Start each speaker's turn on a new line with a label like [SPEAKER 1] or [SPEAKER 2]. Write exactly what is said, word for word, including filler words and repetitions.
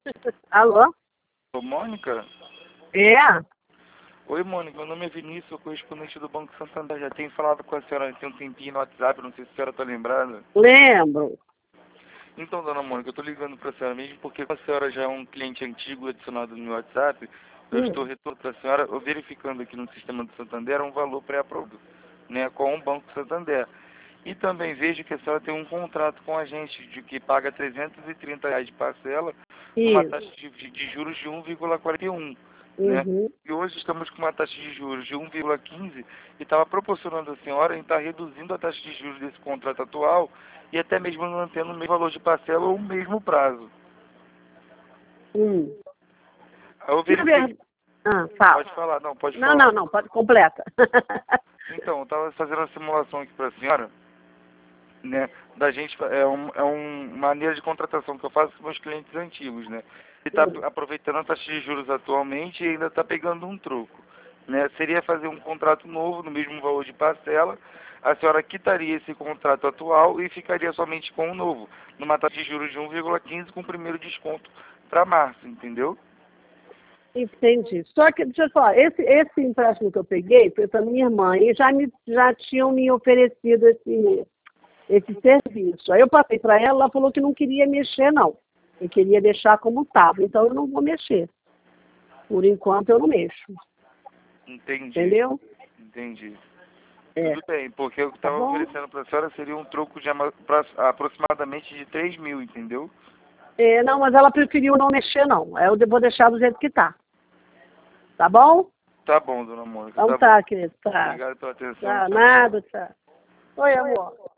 [SPEAKER 1] Alô?
[SPEAKER 2] Ô, Mônica?
[SPEAKER 1] É?
[SPEAKER 2] Oi, Mônica, meu nome é Vinícius, sou correspondente do Banco Santander. Já tenho falado com a senhora tem um tempinho no WhatsApp, não sei se a senhora está lembrada.
[SPEAKER 1] Lembro.
[SPEAKER 2] Então, dona Mônica, eu estou ligando para a senhora mesmo porque a senhora já é um cliente antigo adicionado no meu WhatsApp. Eu
[SPEAKER 1] Hum.
[SPEAKER 2] estou retornando para a senhora, eu verificando aqui no sistema do Santander um valor pré-aprovado, né, com o Banco Santander. E também vejo que a senhora tem um contrato com a gente de que paga trezentos e trinta reais de parcela, numa
[SPEAKER 1] Isso.
[SPEAKER 2] taxa de, de, de juros de um vírgula quarenta e um, né?
[SPEAKER 1] Uhum.
[SPEAKER 2] E hoje estamos com uma taxa de juros de um vírgula quinze e estava proporcionando a senhora em estar reduzindo a taxa de juros desse contrato atual e até mesmo mantendo o mesmo valor de parcela ou o mesmo prazo.
[SPEAKER 1] Hum.
[SPEAKER 2] Aí eu
[SPEAKER 1] Na
[SPEAKER 2] verifiquei...
[SPEAKER 1] verdade... Ah, fala.
[SPEAKER 2] Pode falar, não, pode
[SPEAKER 1] Não,
[SPEAKER 2] falar.
[SPEAKER 1] não, não, pode, completa.
[SPEAKER 2] Então, eu estava fazendo a simulação aqui para a senhora, né, da gente, é, um, é um, uma maneira de contratação que eu faço com meus clientes antigos, né? Ele está
[SPEAKER 1] Hum.
[SPEAKER 2] aproveitando a taxa de juros atualmente e ainda está pegando um troco, né? Seria fazer um contrato novo no mesmo valor de parcela, a senhora quitaria esse contrato atual e ficaria somente com o novo, numa taxa de juros de um vírgula quinze com o primeiro desconto para março, entendeu?
[SPEAKER 1] Entendi. Só que, deixa eu falar, esse, esse empréstimo que eu peguei foi para minha irmã e já, me, já tinham me oferecido esse, esse serviço. Aí eu passei para ela, ela falou que não queria mexer, não. Eu queria deixar como estava, então eu não vou mexer. Por enquanto eu não mexo.
[SPEAKER 2] Entendi,
[SPEAKER 1] Entendeu?
[SPEAKER 2] entendi.
[SPEAKER 1] É.
[SPEAKER 2] Tudo bem, porque eu
[SPEAKER 1] Tá
[SPEAKER 2] estava
[SPEAKER 1] bom?
[SPEAKER 2] oferecendo para a senhora seria um troco de ama- pra- aproximadamente de três mil, entendeu?
[SPEAKER 1] É, não, mas ela preferiu não mexer, não. Aí eu vou deixar do jeito que tá. Tá bom?
[SPEAKER 2] Tá bom, dona Mônica,
[SPEAKER 1] Então
[SPEAKER 2] tá bom.
[SPEAKER 1] tá, querido. Tá.
[SPEAKER 2] Obrigado pela atenção.
[SPEAKER 1] Tá,
[SPEAKER 2] Tchau, tchau.
[SPEAKER 1] nada, tá. Oi, amor.